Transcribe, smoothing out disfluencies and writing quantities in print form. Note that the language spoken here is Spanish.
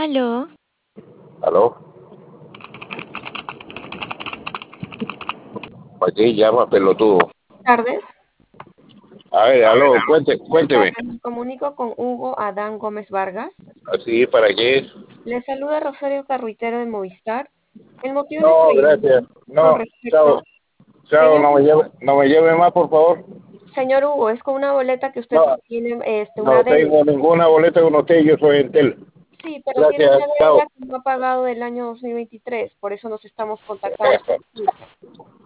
Aló, ¿Aló? Aquí llama pelotudo. tardes. A ver, aló, Buenas cuénteme. tardes, me comunico con Hugo Adán Gómez Vargas. ¿Así para qué? Le saluda Rosario Carruitero de Movistar. El motivo de nuestra No, gracias. llamada con No, chao. respecto, Chao, señor, no me lleve más, por favor. señor Hugo, es con una boleta que usted No, tiene una no deuda. tengo ninguna boleta con usted, yo soy Entel. Sí, pero tiene una Gracias, chao. deuda que no ha pagado del año 2023, por eso nos estamos contactando.